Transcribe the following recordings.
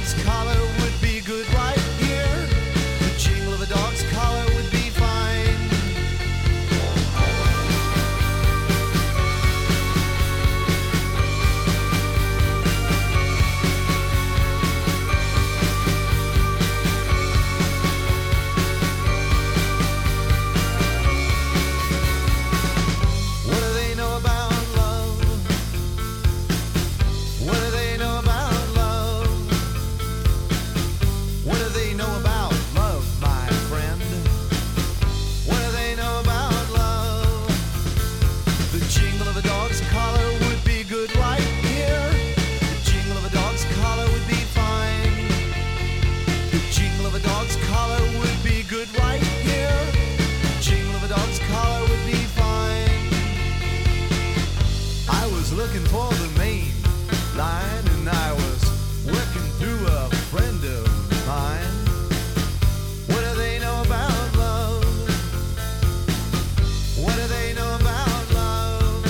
dog's collar would be good right here. The jingle of a dog's collar would be fine. What do they know about love? What do they know about love? What do they know about love, my friend? What do they know about love? The jingle of a dog's collar would be good right here. The jingle of a dog's collar would be fine. The jingle of a dog's collar would be good right here. The jingle of a dog's collar would be fine. I was looking for the main line and I was working through a friend of mine. What do they know about love? What do they know about love?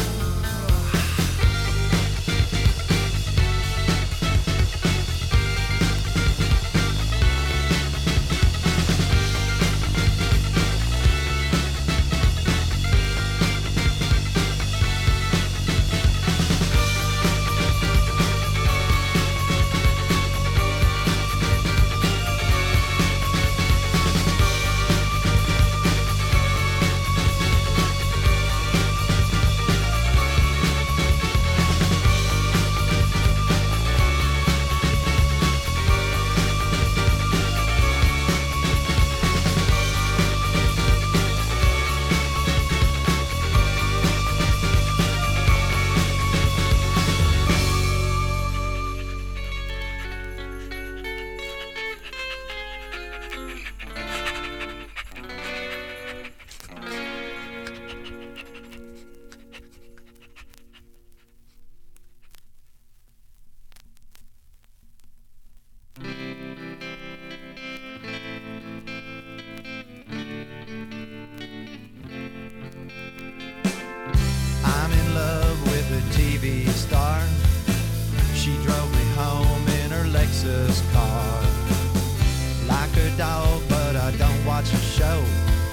I'm in love with a TV star. She drove me home in her Lexus car. Like her dog, but I don't watch her show.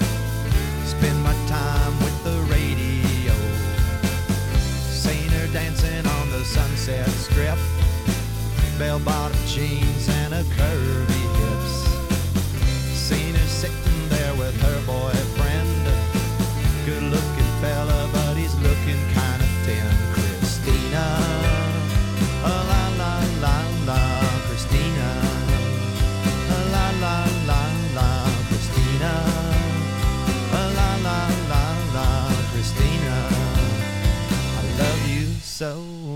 Spend my time with the radio. Seen her dancing on the Sunset Strip. Bell-bottom jeans and a curvy hips. Seen her sitting there with her boyfriend. Good-looking fella, but he's looking kind of thin. Christina, oh la la la la, Christina, oh la la la la, Christina, oh la la la la, Christina. I love you so.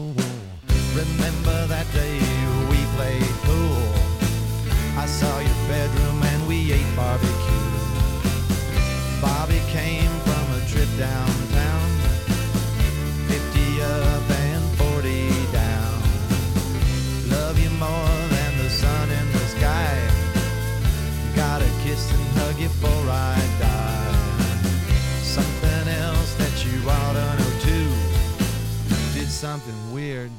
Remember that day we played pool? I saw your bedroom and we ate barbecue. Bobby came from a trip downtown, 50 up and 40 down. Love you more than the sun in the sky. Gotta kiss and hug you before I die. Something else that you ought to know too. Did something weird,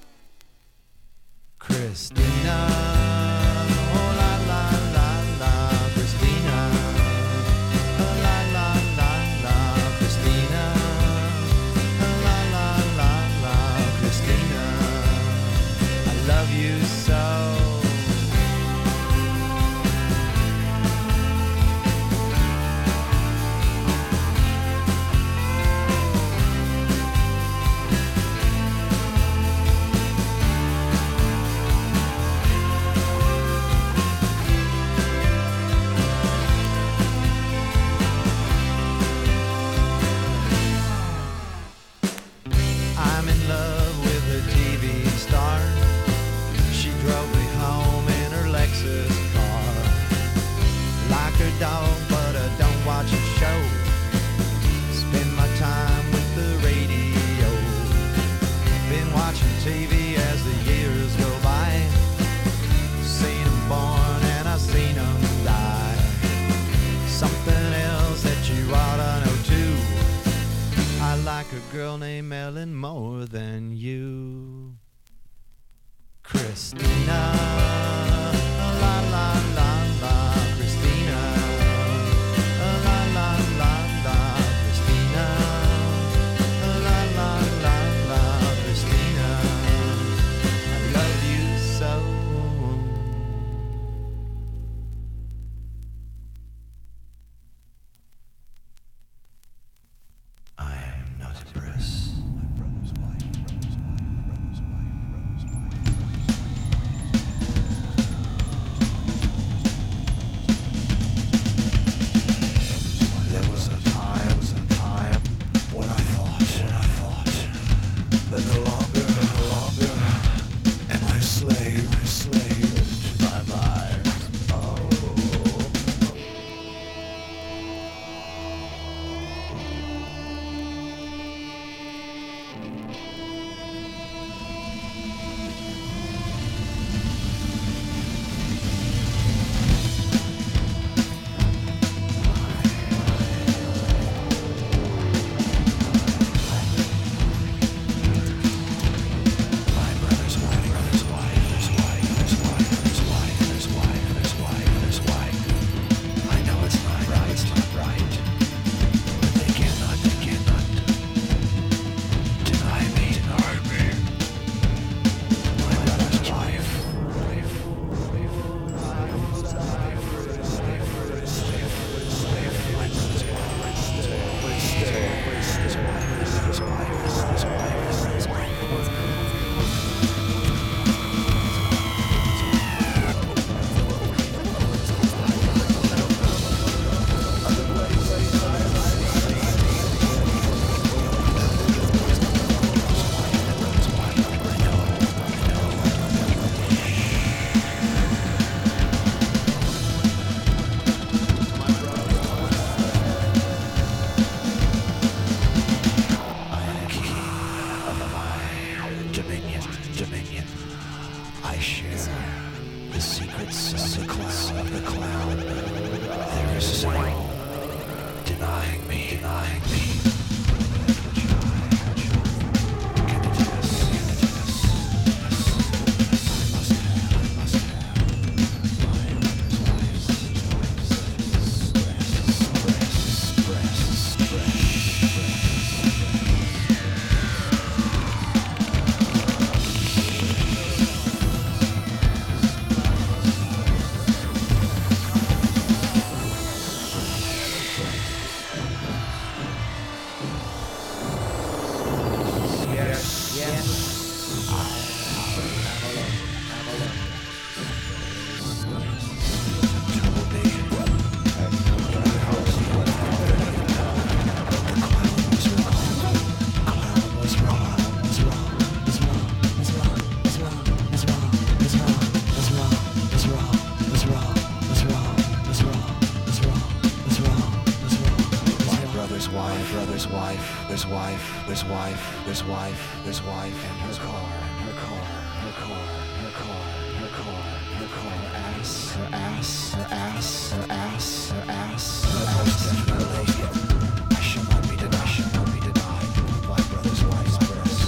Christina. Oh la la la la, Christina. Oh la la la la, Christina. Oh la la la la, Christina. I love you so. I'm in love with a TV star. She drove me home in her Lexus car. Like her dog, but I don't watch her show. Spend my time with the radio. Been watching TV as the years go by. Seen 'em born and I seen 'em die. Something else that you ought to know too. I like a girl named Ellen more than you, Christina. secrets of the cloud. There is no denying me. There's wife, and her car, her ass, definitely. I shall not be denied. My brother's wife's breast.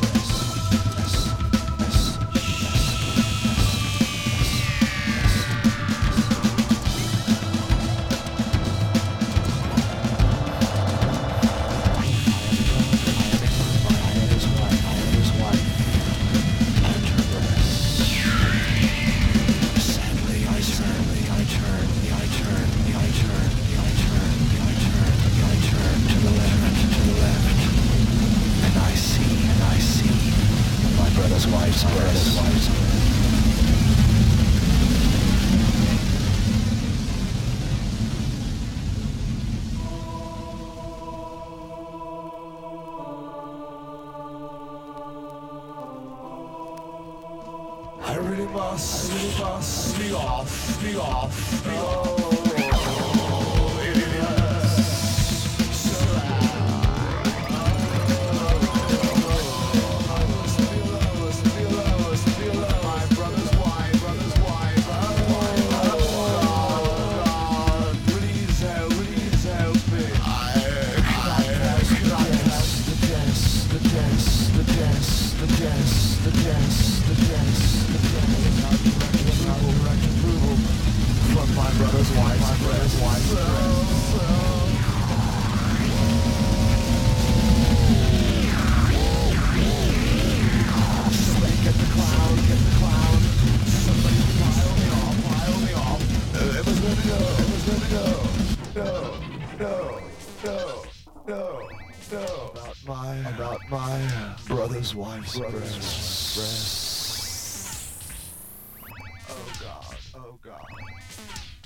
I really must be off. About my brother's wife's breast. Oh God.